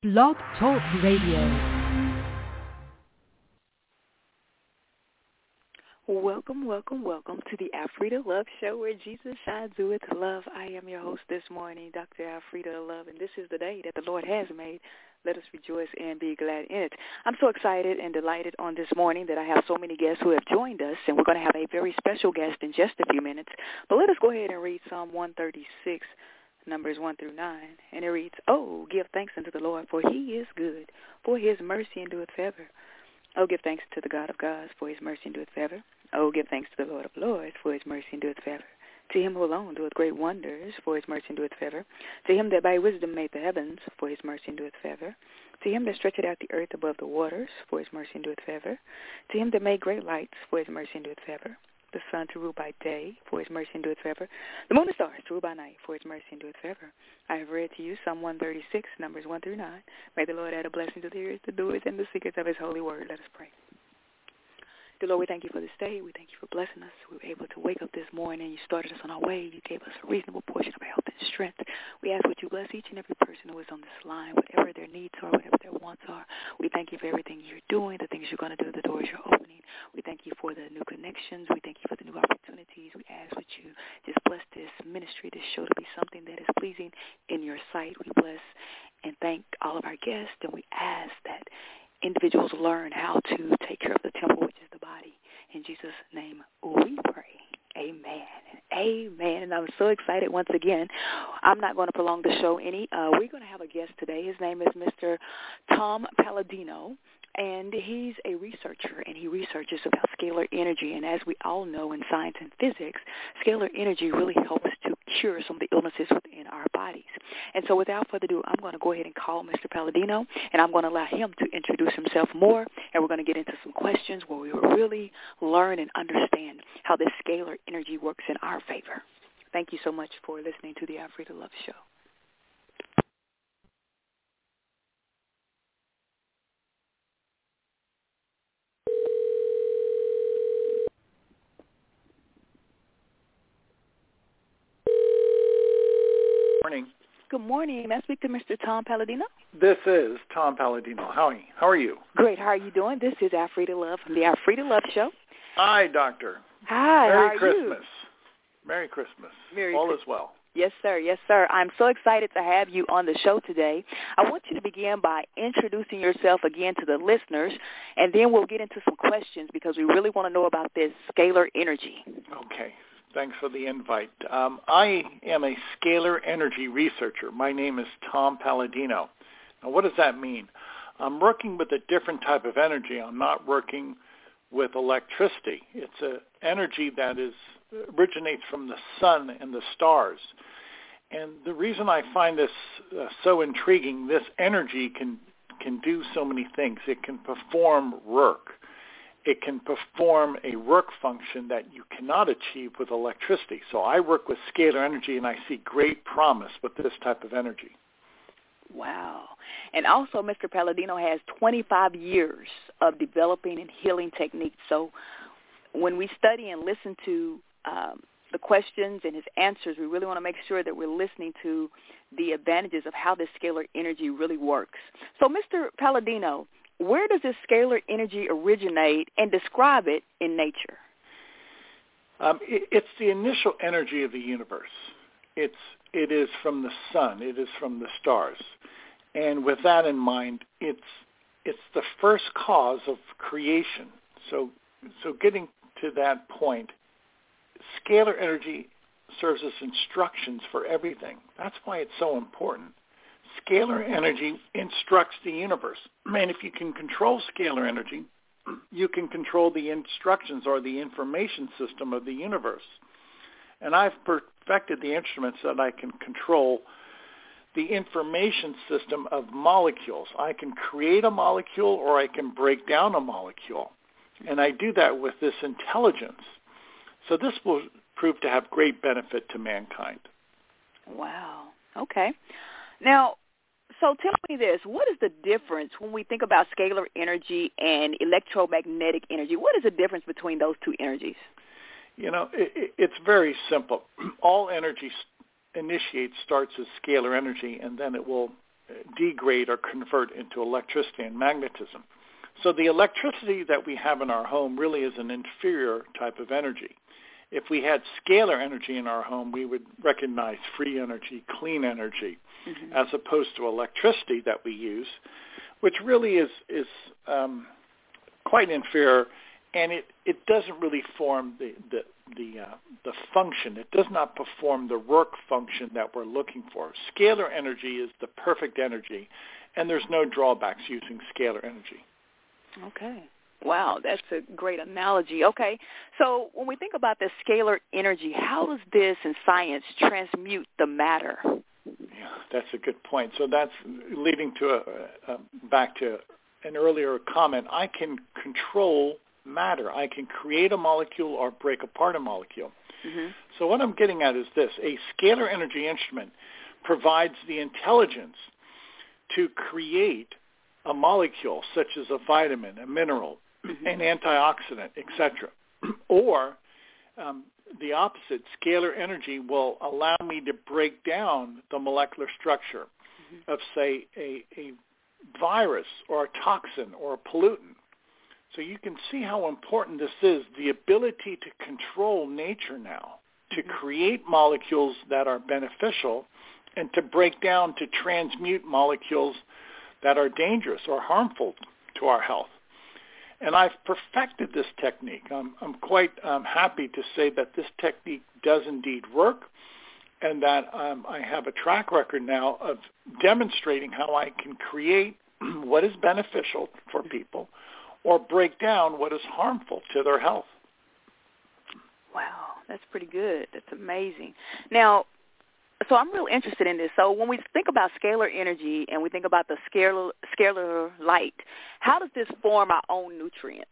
Blog Talk Radio. Welcome to the Alfreda Love Show, where Jesus shines with love. I am your host this morning, Dr. Alfreda Love, and this is the day that the Lord has made. Let us rejoice and be glad in it. I'm so excited and delighted on this morning that I have so many guests who have joined us, and we're going to have a very special guest in just a few minutes. But let us go ahead and read Psalm 136, Numbers 1 through 9, and it reads, "Oh, give thanks unto the Lord, for he is good, for his mercy endureth forever. Oh, give thanks to the God of gods, for his mercy endureth forever. Oh, give thanks to the Lord of lords, for his mercy endureth forever. To him who alone doeth great wonders, for his mercy endureth forever. To him that by wisdom made the heavens, for his mercy endureth forever. To him that stretcheth out the earth above the waters, for his mercy endureth forever. To him that made great lights, for his mercy endureth forever. The sun to rule by day, for his mercy endureth forever. The moon and stars to rule by night, for his mercy endureth forever. I have read to you Psalm 136, Numbers 1 through 9. May the Lord add a blessing to the ears, the doers, and the seekers of his holy word. Let us pray. Dear Lord, we thank you for this day. We thank you for blessing us. We were able to wake up this morning. You started us on our way. You gave us a reasonable portion of health and strength. We ask that you bless each and every person who is on this line, whatever their needs are, whatever their wants are. We thank you for everything you're doing, the things you're going to do, the doors you're opening. We thank you for the new connections. We thank you for the new opportunities. We ask that you just bless this ministry, this show, to be something that is pleasing in your sight. We bless and thank all of our guests, and we ask that individuals learn how to take care of the temple, which is the body. In Jesus' name we pray. Amen. Amen. And I'm so excited once again. I'm not going to prolong the show any. We're going to have a guest today. His name is Mr. Tom Palladino, and he's a researcher, and he researches about scalar energy. And as we all know in science and physics, scalar energy really helps to cure some of the illnesses within our bodies. And so without further ado, I'm going to go ahead and call Mr. Palladino, and I'm going to allow him to introduce himself more, and we're going to get into some questions where we will really learn and understand how this scalar energy works in our favor. Thank you so much for listening to the Alfreda Love Show. Morning. Good morning. May I speak to Mr. Tom Palladino? This is Tom Palladino. How are you? Great. How are you doing? This is Alfreda Love from the Alfreda Love Show. Hi, Doctor. Hi. Merry Christmas. Merry Christmas. All is well. Yes, sir. Yes, sir. I'm so excited to have you on the show today. I want you to begin by introducing yourself again to the listeners, and then we'll get into some questions because we really want to know about this scalar energy. Okay. Thanks for the invite. I am a scalar energy researcher. My name is Tom Palladino. Now, what does that mean? I'm working with a different type of energy. I'm not working with electricity. It's an energy that originates from the sun and the stars. And the reason I find this so intriguing, this energy can do so many things. It can perform work. It can perform a work function that you cannot achieve with electricity. So I work with scalar energy, and I see great promise with this type of energy. Wow. And also, Mr. Palladino has 25 years of developing and healing techniques. So when we study and listen to the questions and his answers, we really want to make sure that we're listening to the advantages of how this scalar energy really works. So, Mr. Palladino, where does this scalar energy originate, and describe it in nature? It's the initial energy of the universe. It is from the sun. It is from the stars. And with that in mind, it's the first cause of creation. So getting to that point, scalar energy serves as instructions for everything. That's why it's so important. Scalar energy instructs the universe. And if you can control scalar energy, you can control the instructions or the information system of the universe. And I've perfected the instruments that I can control the information system of molecules. I can create a molecule or I can break down a molecule. And I do that with this intelligence. So this will prove to have great benefit to mankind. Wow. Okay. Now, so tell me this. What is the difference when we think about scalar energy and electromagnetic energy? What is the difference between those two energies? You know, it's very simple. All energy starts as scalar energy, and then it will degrade or convert into electricity and magnetism. So the electricity that we have in our home really is an inferior type of energy. If we had scalar energy in our home, we would recognize free energy, clean energy, as opposed to electricity that we use, which really is quite inferior, and it doesn't really form the function. It does not perform the work function that we're looking for. Scalar energy is the perfect energy, and there's no drawbacks using scalar energy. Okay. Wow, that's a great analogy. Okay, so when we think about the scalar energy, how does this in science transmute the matter? Yeah, that's a good point. So that's leading to back to an earlier comment. I can control matter. I can create a molecule or break apart a molecule. So what I'm getting at is this. A scalar energy instrument provides the intelligence to create a molecule such as a vitamin, a mineral, an antioxidant, etc. Or the opposite, scalar energy will allow me to break down the molecular structure of, say, a virus or a toxin or a pollutant. So you can see how important this is, the ability to control nature now, to create molecules that are beneficial and to break down, to transmute molecules that are dangerous or harmful to our health. And I've perfected this technique. I'm quite happy to say that this technique does indeed work, and that I have a track record now of demonstrating how I can create what is beneficial for people or break down what is harmful to their health. Wow, that's pretty good. That's amazing. Now, so I'm real interested in this. So when we think about scalar energy and we think about the scalar light, how does this form our own nutrients?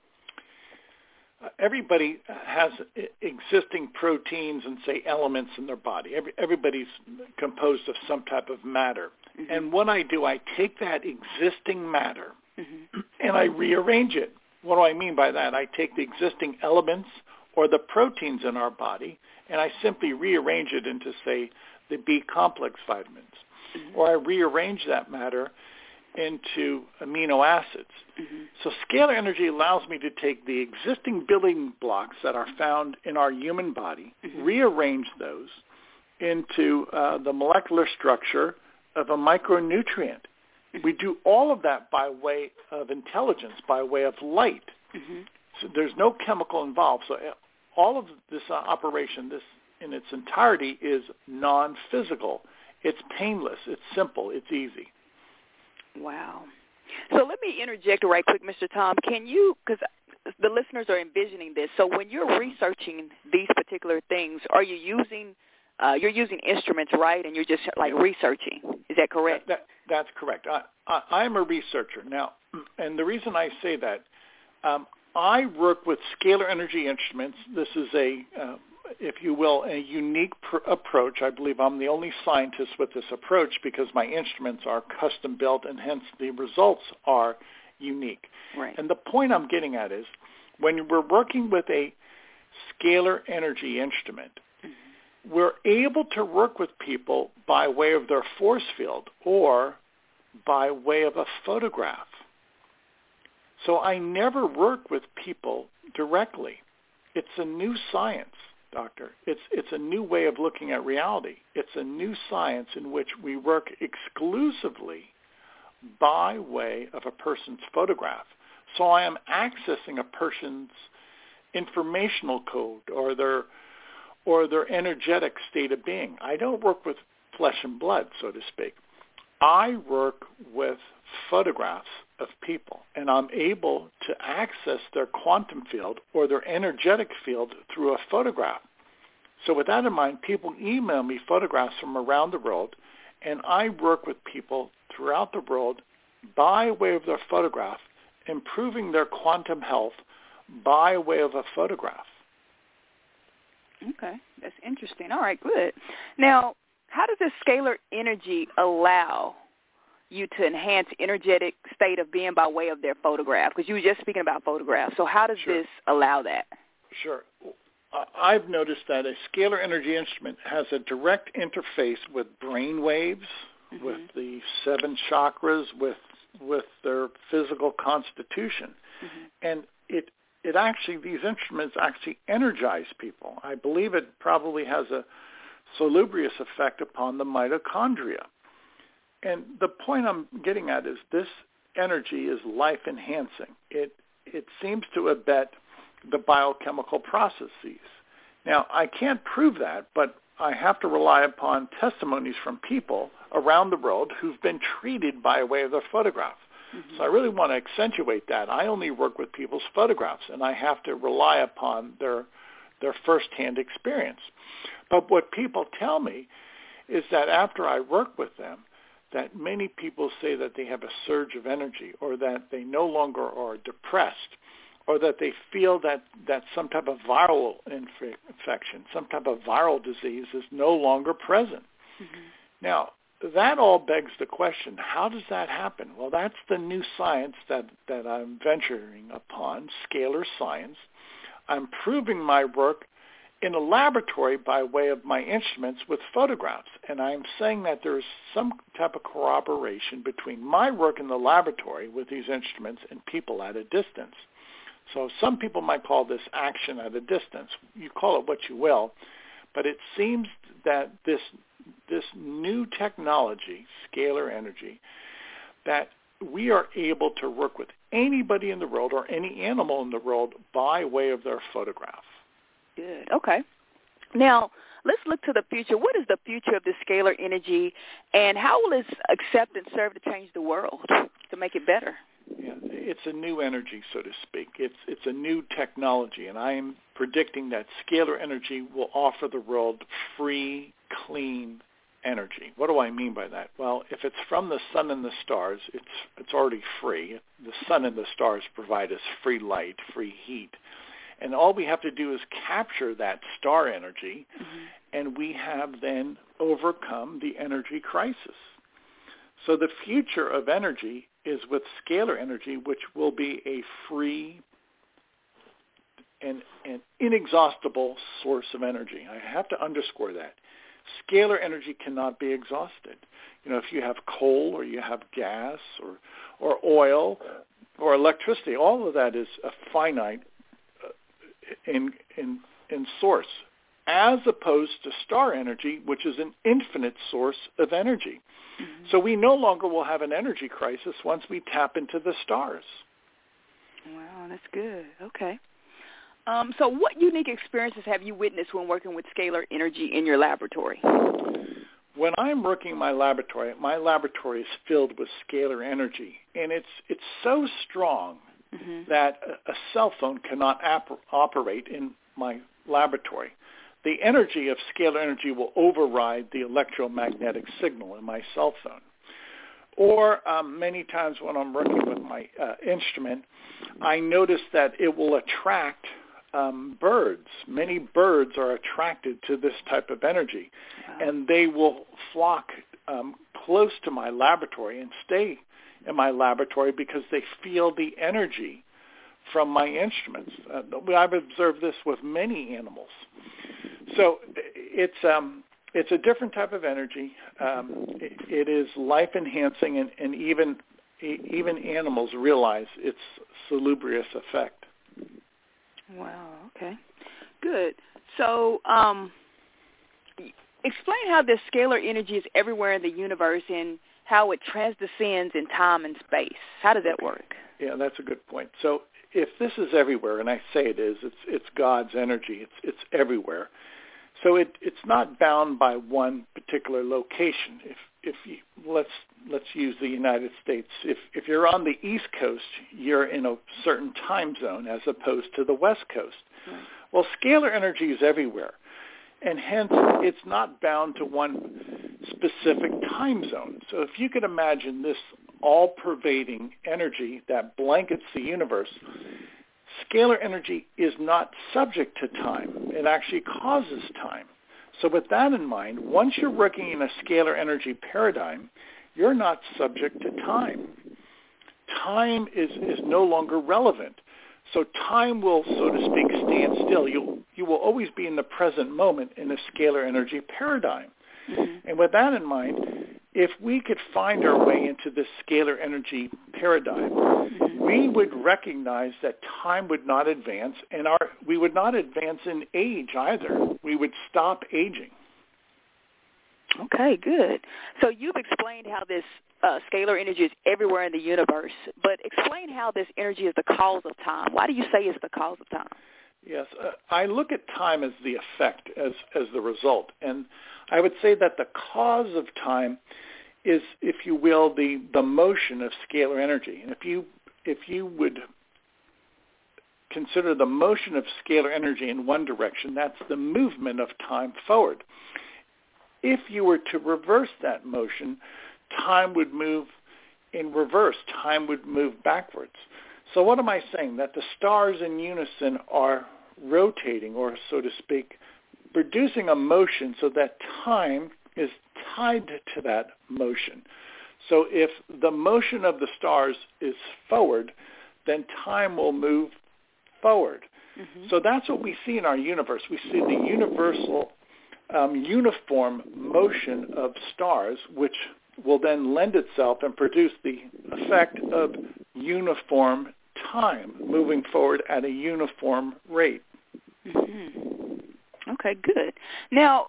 Everybody has existing proteins and, say, elements in their body. Everybody's composed of some type of matter. And what I do, I take that existing matter and I rearrange it. What do I mean by that? I take the existing elements or the proteins in our body, and I simply rearrange it into, say, the B-complex vitamins. Or I rearrange that matter into amino acids. So scalar energy allows me to take the existing building blocks that are found in our human body, rearrange those into the molecular structure of a micronutrient. We do all of that by way of intelligence, by way of light. So there's no chemical involved. So all of this operation, this in its entirety, is non-physical. It's painless. It's simple. It's easy. Wow. So let me interject right quick, Mr. Tom. Can you, because the listeners are envisioning this, so when you're researching these particular things, are you using, you're using instruments, right, and you're just like researching? Is that correct? That's correct. I'm a researcher. Now, and the reason I say that, I work with scalar energy instruments. This is a, if you will, a unique approach. I believe I'm the only scientist with this approach because my instruments are custom built and hence the results are unique. Right. And the point I'm getting at is when we're working with a scalar energy instrument, we're able to work with people by way of their force field or by way of a photograph. So I never work with people directly. It's a new science, Doctor. It's a new way of looking at reality. It's a new science in which we work exclusively by way of a person's photograph. So I am accessing a person's informational code or their energetic state of being. I don't work with flesh and blood, so to speak. I work with photographs of people, and I'm able to access their quantum field or their energetic field through a photograph. So with that in mind, people email me photographs from around the world, and I work with people throughout the world by way of their photograph, improving their quantum health by way of a photograph. Okay, that's interesting. All right, good. Now, how does this scalar energy allow you to enhance energetic state of being by way of their photograph? Because you were just speaking about photographs. So how does this allow that? Sure. I've noticed that a scalar energy instrument has a direct interface with brain waves, with the 7 chakras, with their physical constitution. And it actually, these instruments actually energize people. I believe it probably has a salubrious effect upon the mitochondria. And the point I'm getting at is this energy is life-enhancing. It seems to abet the biochemical processes. Now, I can't prove that, but I have to rely upon testimonies from people around the world who've been treated by way of their photograph. So I really want to accentuate that. I only work with people's photographs, and I have to rely upon their firsthand experience. But what people tell me is that after I work with them, that many people say that they have a surge of energy, or that they no longer are depressed, or that they feel that some type of viral infection, some type of viral disease is no longer present. Now, that all begs the question, how does that happen? Well, that's the new science that I'm venturing upon, scalar science. I'm proving my work in a laboratory by way of my instruments with photographs. And I'm saying that there's some type of corroboration between my work in the laboratory with these instruments and people at a distance. So some people might call this action at a distance. You call it what you will, but it seems that this new technology, scalar energy, that we are able to work with anybody in the world or any animal in the world by way of their photograph. Good. Okay. Now, let's look to the future. What is the future of this scalar energy, and how will its acceptance serve to change the world, to make it better? Yeah, it's a new energy, so to speak. It's a new technology, and I am predicting that scalar energy will offer the world free, clean energy. What do I mean by that? Well, if it's from the sun and the stars, it's already free. The sun and the stars provide us free light, free heat. And all we have to do is capture that star energy, and we have then overcome the energy crisis. So the future of energy is with scalar energy, which will be a free and inexhaustible source of energy. I have to underscore that. Scalar energy cannot be exhausted. You know, if you have coal or you have gas or oil or electricity, all of that is a finite in source, as opposed to star energy, which is an infinite source of energy. So we no longer will have an energy crisis once we tap into the stars. Wow, that's good. Okay. So what unique experiences have you witnessed when working with scalar energy in your laboratory? When I'm working in my laboratory is filled with scalar energy, and it's so strong that a cell phone cannot operate in my laboratory. The energy of scalar energy will override the electromagnetic signal in my cell phone. Or many times when I'm working with my instrument, I notice that it will attract birds. Many birds are attracted to this type of energy, and they will flock close to my laboratory and stay in my laboratory because they feel the energy from my instruments. I've observed this with many animals. So it's a different type of energy. It is life-enhancing, and even animals realize its salubrious effect. Wow, okay. Good. So explain how this scalar energy is everywhere in the universe and how it transcends in time and space. How does that work? Yeah, that's a good point. So if this is everywhere, and I say it is, it's God's energy. It's everywhere. So it's not bound by one particular location. If you, let's use the United States. If you're on the East Coast, you're in a certain time zone as opposed to the West Coast. Right. Well, scalar energy is everywhere, and hence it's not bound to one specific time zone. So if you could imagine this all-pervading energy that blankets the universe, scalar energy is not subject to time. It actually causes time. So with that in mind, once you're working in a scalar energy paradigm, you're not subject to time. Time is no longer relevant. So time will, so to speak, stand still. You will always be in the present moment in a scalar energy paradigm. And with that in mind, if we could find our way into this scalar energy paradigm, we would recognize that time would not advance, and we would not advance in age either. We would stop aging. Okay, good. So you've explained how this scalar energy is everywhere in the universe, but explain how this energy is the cause of time. Why do you say it's the cause of time? Yes, I look at time as the effect, as the result. And I would say that the cause of time is, if you will, the motion of scalar energy. And if you would consider the motion of scalar energy in one direction, that's the movement of time forward. If you were to reverse that motion, time would move in reverse. Time would move backwards. So what am I saying? That the stars in unison are rotating, or so to speak, producing a motion so that time is tied to that motion. So if the motion of the stars is forward, then time will move forward. Mm-hmm. So that's what we see in our universe. We see the universal uniform motion of stars, which will then lend itself and produce the effect of uniform time, moving forward at a uniform rate. Mm-hmm. Okay, good. Now,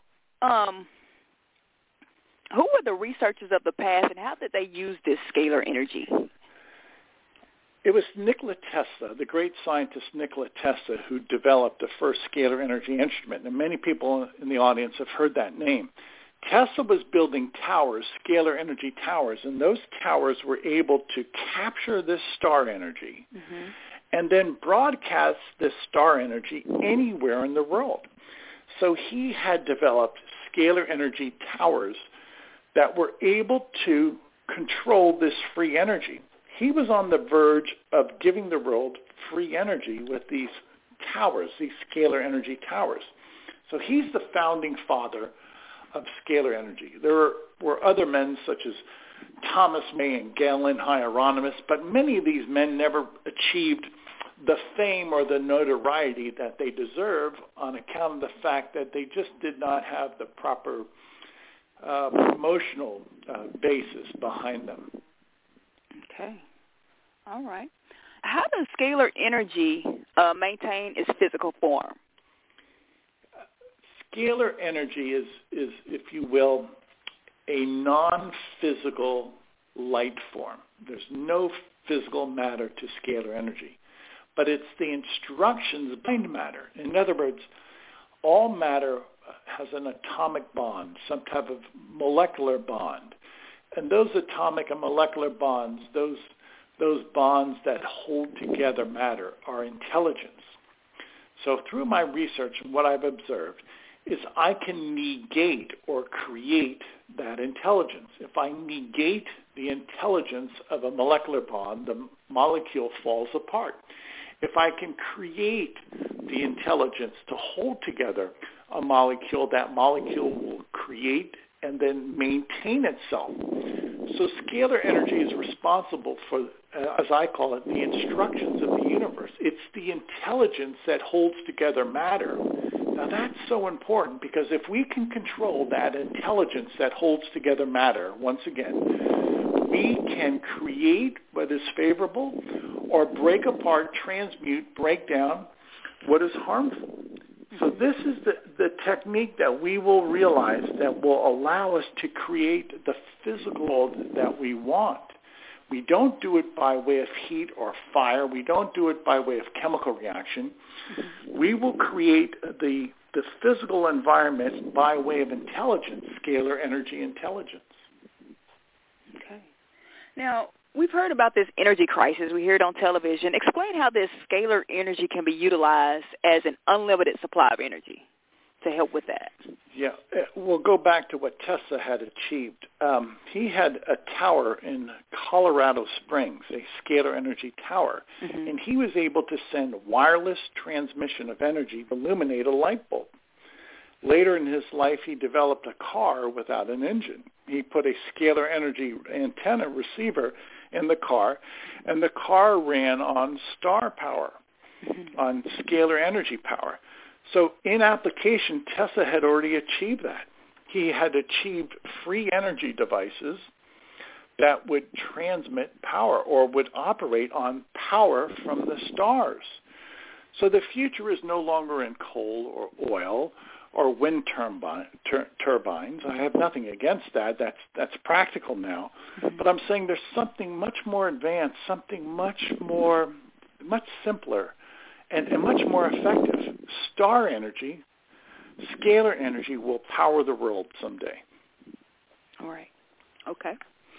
who were the researchers of the past, and how did they use this scalar energy? It was Nikola Tesla, the great scientist Nikola Tesla, who developed the first scalar energy instrument, and many people in the audience have heard that name. Tesla was building towers, scalar energy towers, and those towers were able to capture this star energy and then broadcast this star energy anywhere in the world. So he had developed scalar energy towers that were able to control this free energy. He was on the verge of giving the world free energy with these towers, these scalar energy towers. So he's the founding father of scalar energy. There were other men such as Thomas May and Galen Hieronymus, but many of these men never achieved the fame or the notoriety that they deserve on account of the fact that they just did not have the proper promotional basis behind them. Okay. All right. How does scalar energy maintain its physical form? Scalar energy is, if you will, a non-physical light form. There's no physical matter to scalar energy, but it's the instructions behind matter. In other words, all matter has an atomic bond, some type of molecular bond. And those atomic and molecular bonds, those bonds that hold together matter, are intelligence. So through my research and what I've observed is I can negate or create that intelligence. If I negate the intelligence of a molecular bond, the molecule falls apart. If I can create the intelligence to hold together a molecule, that molecule will create and then maintain itself. So scalar energy is responsible for, as I call it, the instructions of the universe. It's the intelligence that holds together matter. Now that's so important because if we can control that intelligence that holds together matter, once again, we can create what is favorable or break apart, transmute, break down what is harmful. So this is the technique that we will realize that will allow us to create the physical world that we want. We don't do it by way of heat or fire. We don't do it by way of chemical reaction. We will create the physical environment by way of intelligence, scalar energy intelligence. Okay. Now, we've heard about this energy crisis. We hear it on television. Explain how this scalar energy can be utilized as an unlimited supply of energy to help with that. Yeah, we'll go back to what Tesla had achieved. He had a tower in Colorado Springs, a scalar energy tower, and he was able to send wireless transmission of energy to illuminate a light bulb. Later in his life, he developed a car without an engine. He put a scalar energy antenna receiver in the car, and the car ran on star power, on scalar energy power. So in application, Tesla had already achieved that. he had achieved free energy devices that would transmit power or would operate on power from the stars. So the future is no longer in coal or oil or wind turbines. I have nothing against that. That's practical now. But I'm saying there's something much more advanced, something much simpler, and much more effective. Star energy, scalar energy will power the world someday. All right. Okay.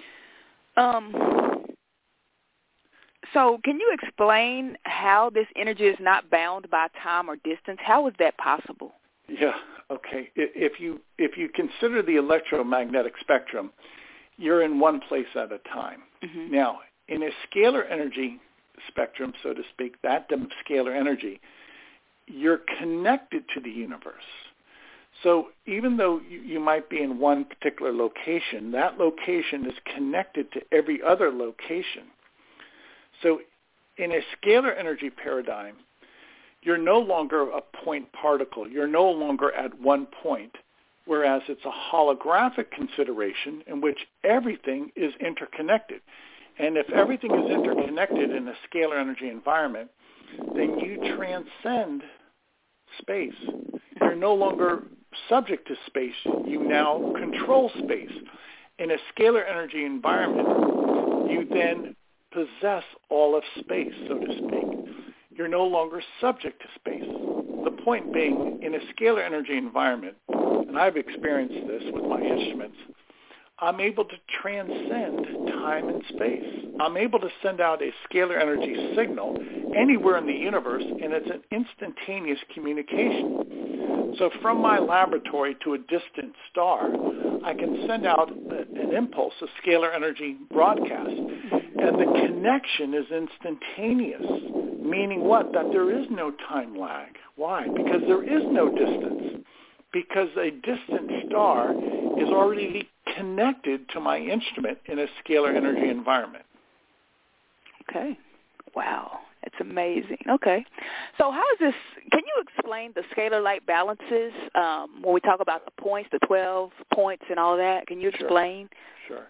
So can you explain how this energy is not bound by time or distance? How is that possible? Yeah, okay. If you consider the electromagnetic spectrum, you're in one place at a time. Mm-hmm. Now, in a scalar energy spectrum, so to speak, that scalar energy, you're connected to the universe. So even though you might be in one particular location, that location is connected to every other location. So in a scalar energy paradigm, you're no longer a point particle. You're no longer at one point, whereas it's a holographic consideration in which everything is interconnected. And if everything is interconnected in a scalar energy environment, then you transcend space. You're no longer subject to space. You now control space. In a scalar energy environment, you then possess all of space, so to speak. You're no longer subject to space. The point being, in a scalar energy environment, and I've experienced this with my instruments, I'm able to transcend time and space. I'm able to send out a scalar energy signal anywhere in the universe, and it's an instantaneous communication. So from my laboratory to a distant star, I can send out an impulse, a scalar energy broadcast, and the connection is instantaneous, meaning what? That there is no time lag. Why? Because there is no distance. Because a distant star is already connected to my instrument in a scalar energy environment. Okay. Wow. That's amazing. Okay. So how is this, can you explain the scalar light balances when we talk about the points, the 12 points and all that? Can you explain? Sure.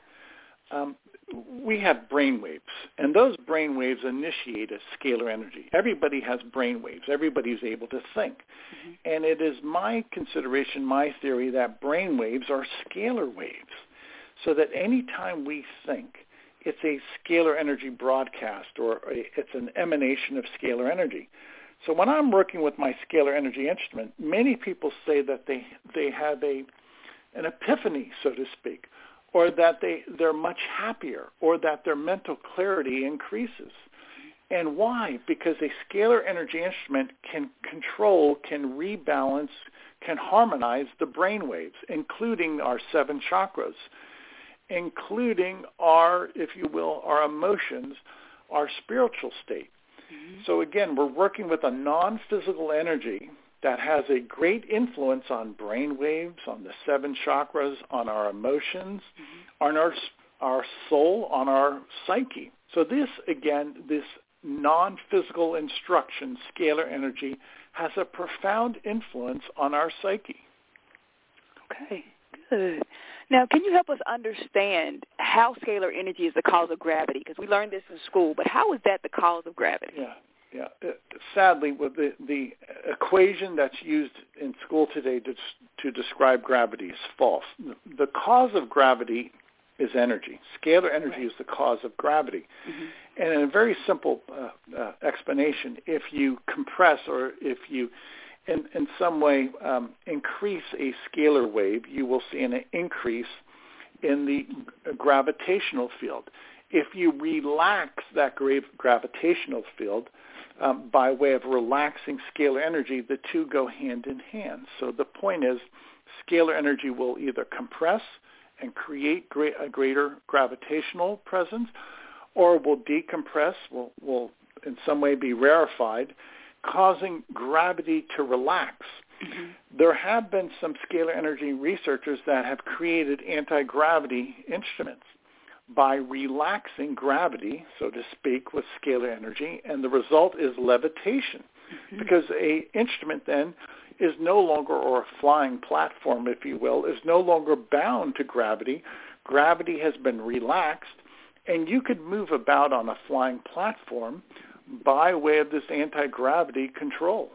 We have brain waves, and those brain waves initiate a scalar energy. Everybody has brain waves. Everybody's able to think. Mm-hmm. And it is my consideration, my theory, that brain waves are scalar waves, so that any time we think, it's a scalar energy broadcast, or it's an emanation of scalar energy. So when I'm working with my scalar energy instrument, many people say that they have an epiphany, so to speak, or that they're much happier, or that their mental clarity increases. And why? Because a scalar energy instrument can control, can rebalance, can harmonize the brain waves, including our 7 chakras, including our, if you will, our emotions, our spiritual state. Mm-hmm. So again, we're working with a non-physical energy that has a great influence on brain waves, on the 7 chakras, on our emotions, mm-hmm. on our soul, on our psyche. So this, again, this non-physical instruction, scalar energy, has a profound influence on our psyche. Okay, good. Now, can you help us understand how scalar energy is the cause of gravity? Because we learned this in school, but how is that the cause of gravity? Yeah. Sadly, with the equation that's used in school today to describe gravity is false. The cause of gravity is energy. Scalar energy is the cause of gravity. Mm-hmm. And in a very simple explanation, if you compress or if you in some way increase a scalar wave, you will see an increase in the gravitational field. If you relax that gravitational field, by way of relaxing scalar energy, the two go hand in hand. So the point is, scalar energy will either compress and create a greater gravitational presence, or will decompress, will in some way be rarefied, causing gravity to relax. Mm-hmm. There have been some scalar energy researchers that have created anti-gravity instruments by relaxing gravity, so to speak, with scalar energy, and the result is levitation. because a instrument then is no longer, or a flying platform, if you will, is no longer bound to gravity. Gravity has been relaxed, and you could move about on a flying platform by way of this anti-gravity control.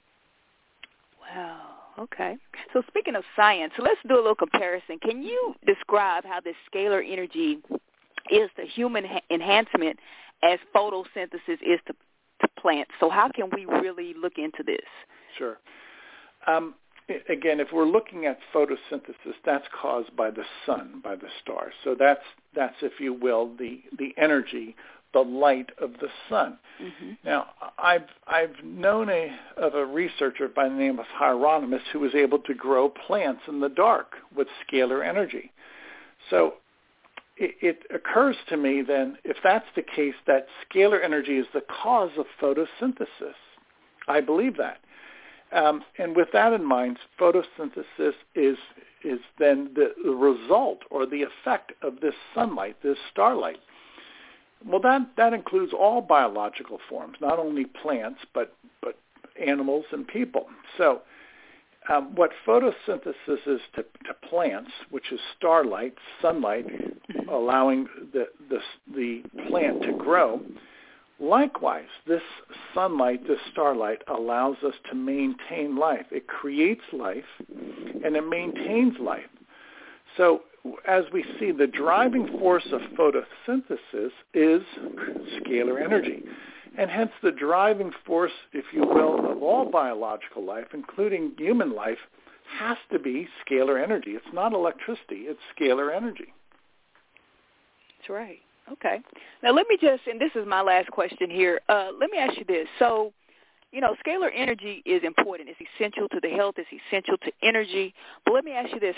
Wow. Okay. So speaking of science, let's do a little comparison. Can you describe how this scalar energy is to human enhancement as photosynthesis is to plants? So how can we really look into this? Sure. Again, if we're looking at photosynthesis, that's caused by the sun, by the stars. So that's if you will, the energy, the light of the sun. Mm-hmm. Now, I've known of a researcher by the name of Hieronymus who was able to grow plants in the dark with scalar energy. So it occurs to me then, if that's the case, that scalar energy is the cause of photosynthesis. I believe that. And with that in mind, photosynthesis is then the result or the effect of this sunlight, this starlight. Well, that includes all biological forms, not only plants, but animals and people. So what photosynthesis is to plants, which is starlight, sunlight, allowing the plant to grow, likewise, this sunlight, this starlight, allows us to maintain life. It creates life, and it maintains life. So as we see, the driving force of photosynthesis is scalar energy. And hence the driving force, if you will, of all biological life, including human life, has to be scalar energy. It's not electricity. It's scalar energy. That's right. Okay. Now let me and this is my last question here. Let me ask you this. So, scalar energy is important. It's essential to the health. It's essential to energy. But let me ask you this.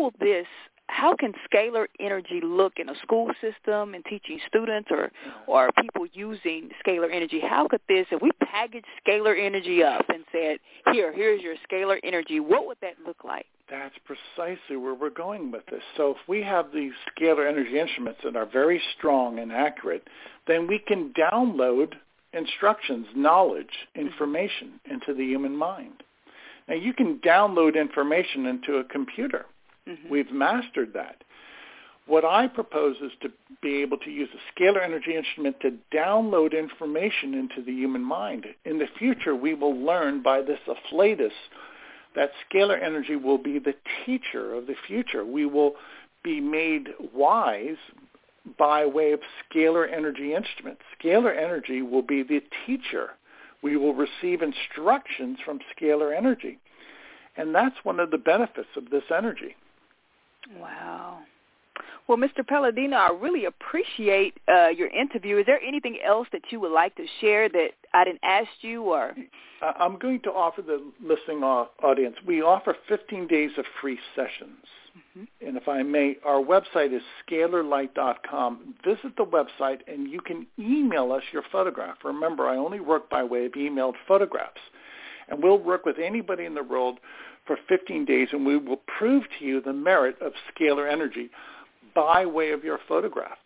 How can scalar energy look in a school system and teaching students or people using scalar energy? How could this, if we package scalar energy up and said, here's your scalar energy, what would that look like? That's precisely where we're going with this. So if we have these scalar energy instruments that are very strong and accurate, then we can download instructions, knowledge, information into the human mind. Now, you can download information into a computer. Mm-hmm. We've mastered that. What I propose is to be able to use a scalar energy instrument to download information into the human mind. In the future, we will learn by this afflatus that scalar energy will be the teacher of the future. We will be made wise by way of scalar energy instruments. Scalar energy will be the teacher. We will receive instructions from scalar energy. And that's one of the benefits of this energy. Wow. Well, Mr. Palladino, I really appreciate your interview. Is there anything else that you would like to share that I didn't ask you? Or I'm going to offer the listening audience, we offer 15 days of free sessions. Mm-hmm. And if I may, our website is scalarlight.com. Visit the website, and you can email us your photograph. Remember, I only work by way of emailed photographs. And we'll work with anybody in the world for 15 days, and we will prove to you the merit of scalar energy by way of your photograph.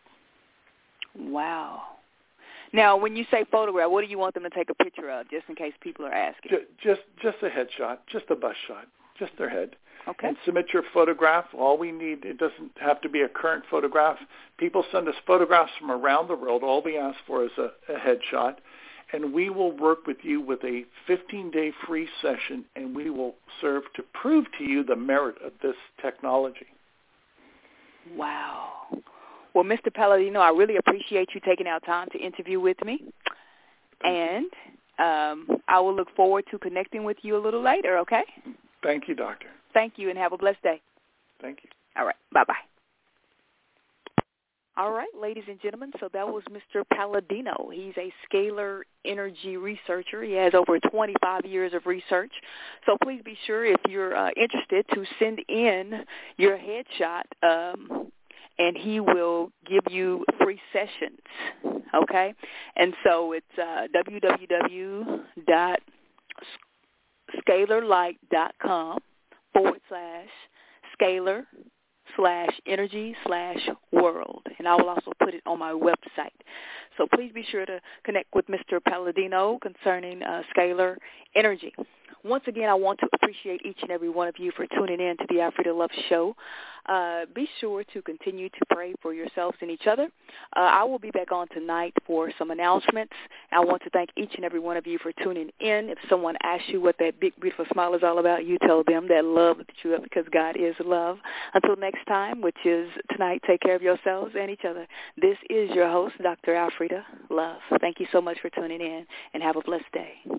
Wow. Now, when you say photograph, what do you want them to take a picture of, just in case people are asking? Just a headshot, just a bust shot, just their head. Okay. And submit your photograph. All we need, it doesn't have to be a current photograph. People send us photographs from around the world. All we ask for is a headshot. And we will work with you with a 15-day free session, and we will serve to prove to you the merit of this technology. Wow. Well, Mr. Palladino, I really appreciate you taking out time to interview with me. And I will look forward to connecting with you a little later, okay? Thank you, Doctor. Thank you, and have a blessed day. Thank you. All right. Bye-bye. All right, ladies and gentlemen, so that was Mr. Palladino. He's a scalar energy researcher. He has over 25 years of research. So please be sure, if you're interested, to send in your headshot, and he will give you free sessions, okay? And so it's www.scalarlight.com/scalar facebook.com/energy/world. And I will also put it on my website. So please be sure to connect with Mr. Palladino concerning scalar energy. Once again, I want to appreciate each and every one of you for tuning in to the Alfreda Love Show. Be sure to continue to pray for yourselves and each other. I will be back on tonight for some announcements. I want to thank each and every one of you for tuning in. If someone asks you what that big, beautiful smile is all about, you tell them that love lifts you up because God is love. Until next time, which is tonight, take care of yourselves and each other. This is your host, Dr. Alfreda Love. Thank you so much for tuning in, and have a blessed day.